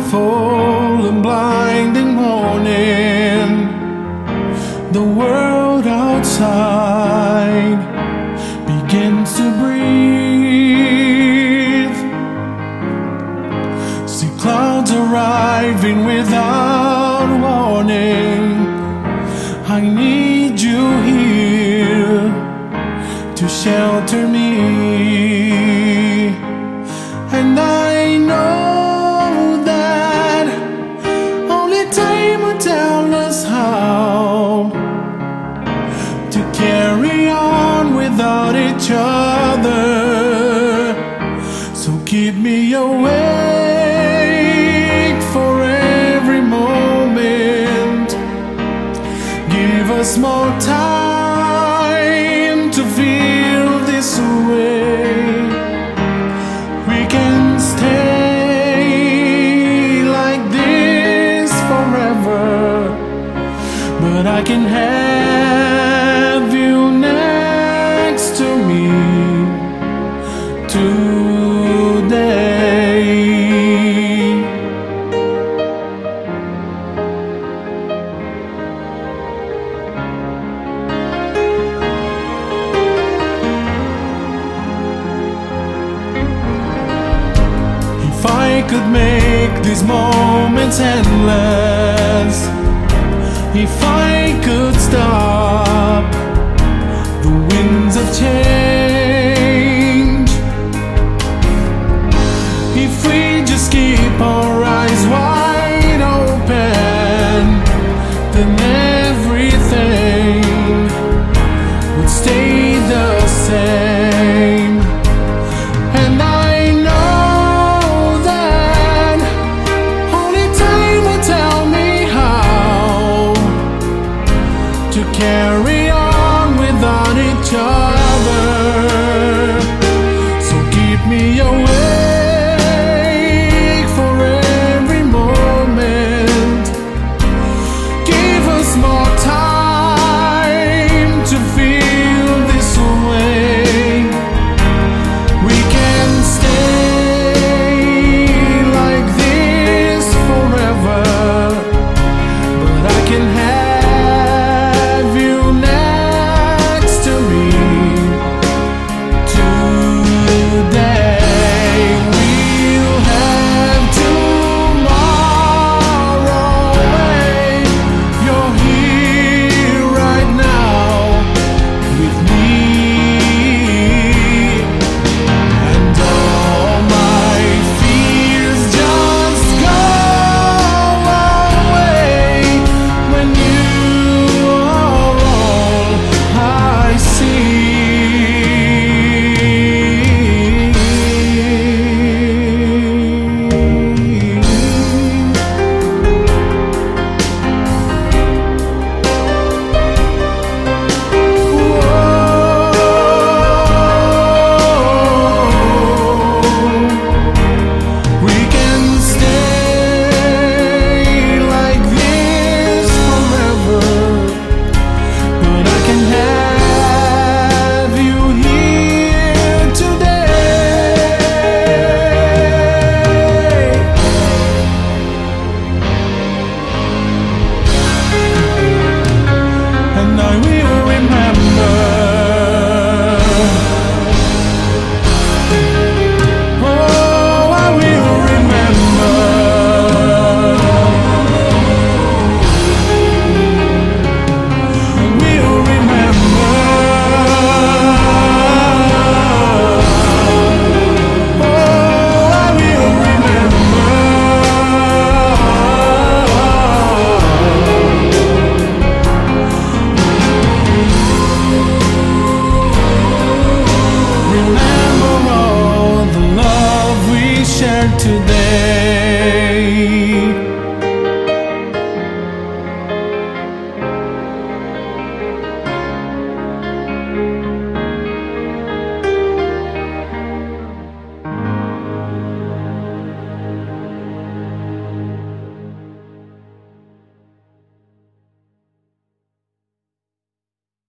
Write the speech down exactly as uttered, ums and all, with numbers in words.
beautiful and blinding morning. The world outside begins to breathe. See clouds arriving without warning. I need you here to shelter me, and I know that only time will tell us how to carry on without each other. So keep me awake for every moment. Give us more time to feel this way. We can stay like this forever, but I can have you next to me today. If I could make these moments endless, if I could stop the winds of change, if we just keep our eyes wide open, then everything would stay the same. And I to carry on without each other. So keep me awake for every moment. Give us more time to feel this way. We can stay like this forever, but I can have today.